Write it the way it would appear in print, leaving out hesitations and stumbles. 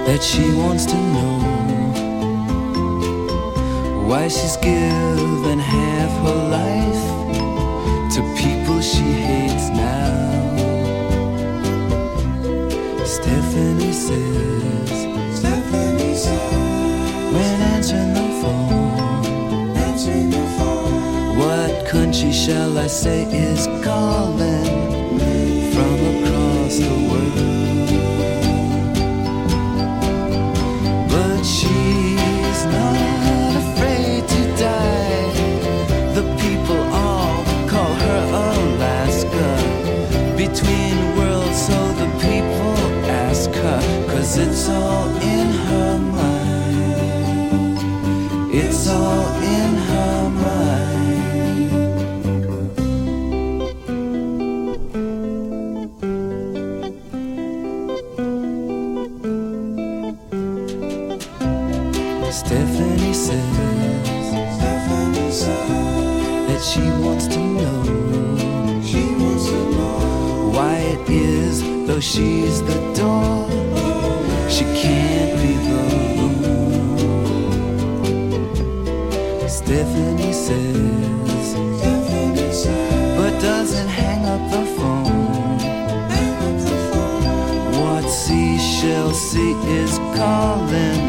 that she wants to know why she's given half her life to people she hates now. Stephanie says when answering the phone, what country shall I say is calling from across the world? But she's not afraid to die. The people all call her Alaska, between worlds, so the people ask her, 'cause it's all in her mind. It's all in her mind. Stephanie says that she wants to know why it is, though she's the door, she can't be the room. Stephanie says, but doesn't hang up the phone. What seashell sea is calling